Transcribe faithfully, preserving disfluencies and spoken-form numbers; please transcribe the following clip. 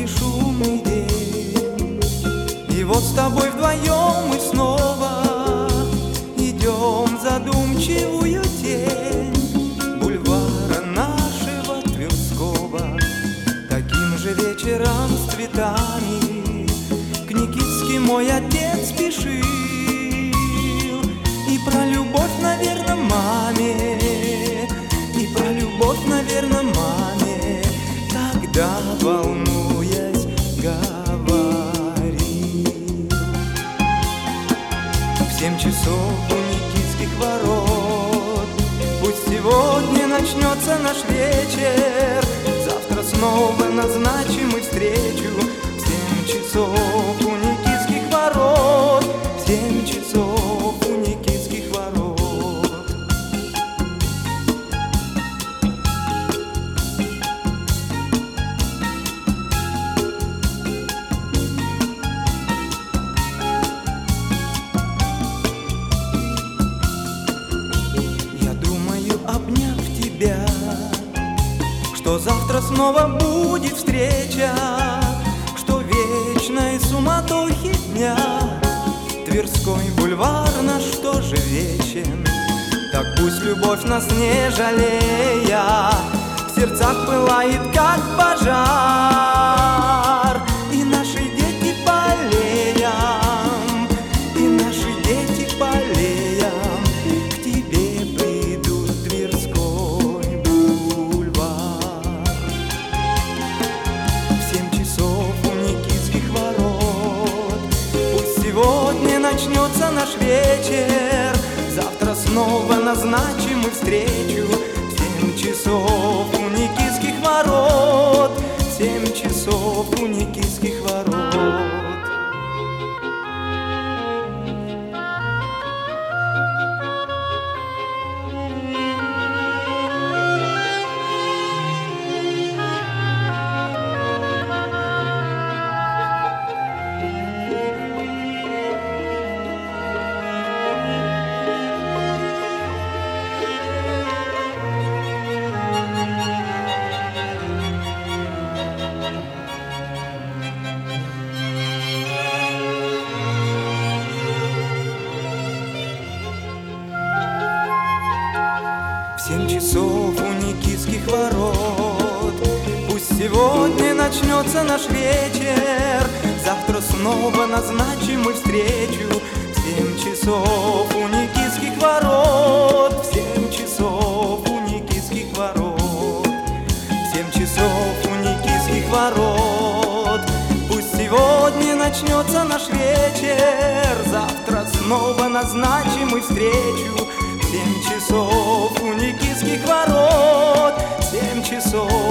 яркий шумный день. И вот с тобой вдвоем мы снова идем в задумчивую тень бульвара нашего Тверского. Таким же вечером с цветами к Никитске мой отец спешил. И про любовь, наверное, маме, и про любовь, наверное, маме тогда, волнуясь, говорил. В семь часов у Никитских ворот пусть сегодня начнется наш вечер, завтра снова назначим и встречу. В семь часов у Никитских ворот, в семь часов у Никитских ворот. Я думаю, обняв тебя, что завтра снова будет встреча, что вечной суматохи дня Тверской бульвар наш тоже вечен. Так пусть любовь нас не жалея в сердцах пылает, как пожар. И наши дети болеем, и наши дети болеем, к тебе придут в Тверской бульвар. В семь часов у Никитских ворот пусть сегодня начнется наш вечер, завтра снова назначим и встречу. В семь часов у Никитских ворот, в семь часов у Никитских ворот. В семь часов у Никитских ворот пусть сегодня начнется наш вечер, завтра снова назначим и встречу. В семь часов у Никитских ворот, в семь часов у Никитских ворот, в семь часов у Никитских ворот пусть сегодня начнется наш вечер, завтра снова назначим и встречу. В семь часов у Никитских ворот, в семь часов